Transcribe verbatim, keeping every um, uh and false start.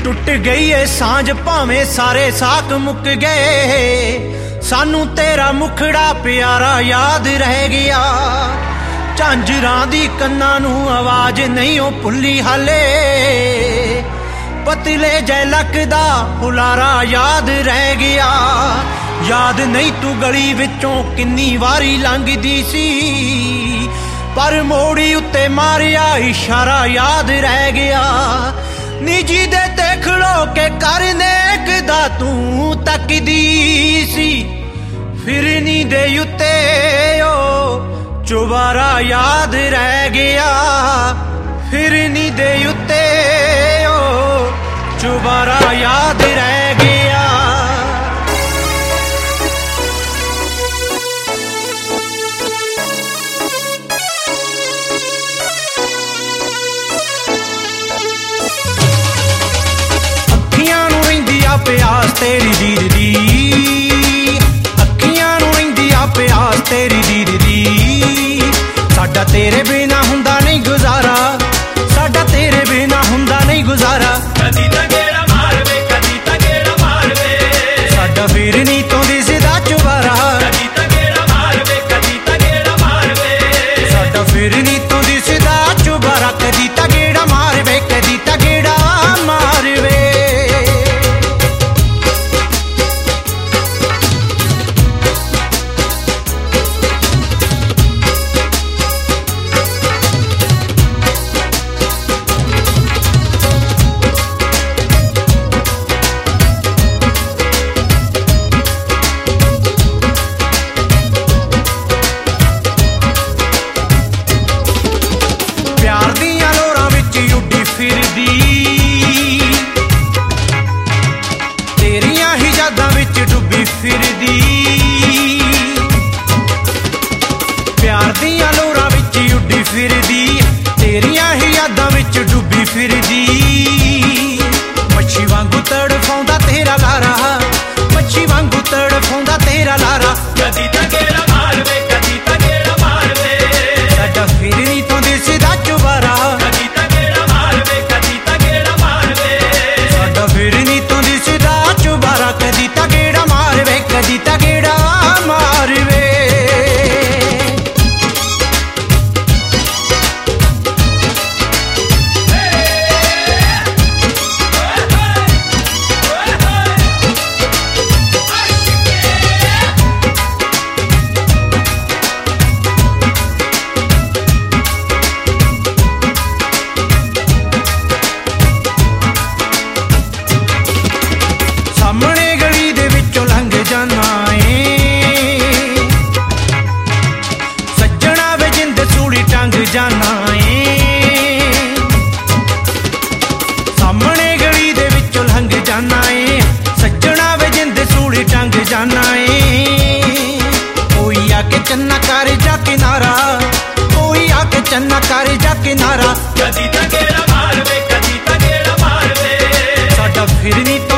टुट गई है सांझ भावें सारे साक मुक गए, सानू तेरा मुखड़ा प्यारा याद रह गया। झांजरां दी कन्नां नूं आवाज नहीं ओ भुल्ली हाले, पतले जै लकदा हुलारा याद रह गया। याद नहीं तू गली विचों किन्नी वारी लंघदी सी, पर मोड़ी उत्ते मारिया इशारा याद रह गया। निजी दे ते खड़ो के करने कदा तू तकदी सी, फिरनी दे उत्ते ओ चुबारा याद रह गया। फिरनी दे उत्ते ओ चुबारा याद रह गया। प्यास तेरी दीद दी, अखियां नूं रहिंदी आ प्यास तेरी दीद दी। साडा तेरे बिना हुंदा नहीं गुजारा, साडा तेरे बिना हुंदा नहीं गुजारा। कदी तां गेड़ा मार वे, कदी तां गेड़ा मार वे, साडा फिर नी तो दिसदा चुबारा। कदी तां गेड़ा मार वे, कदी तां गेड़ा मार वे, साडा फिर नी तो दिसदा चुबारा। कदी तां गेड़ा मार वे, कदी तां गेड़ा मार वे। तेरियां ही यादां विच डुबी फिरदी, प्यार दियां लोरां विच उड्डी फिरदी। तेरियां ही यादां विच डुबी फिरदी, मच्छी वांगू तड़फाउंदा तेरा लारा, मच्छी वांगू तड़फाउंदा तेरा लारा। कदी तां गेड़ा मार वे, कदी तां गेड़ा मार वे, साडा फिर नी तो दिसदा चुबारा। कदी तां गेड़ा मार वे, कदी तां गेड़ा मार वे, साडा फिर नी तो दिसदा चुबारा। कदी तां गेड़ा मार वे, कदी तां गेड़ा मार वे। सामने गली दे विचों लंघ जाना ए, सज्जणा वे जिंद सूली टंग जाना ए। सामने गली दे विचों लंघ जाना ए, सज्जणा वे जिंद सूली टंग जाना ए। कोई आके चन्ना कर जा किनारा, कोई आके चन्ना कर जा किनारा। कदी तां गेड़ा मार वे, कदी तां गेड़ा मार वे, साडा फिर नी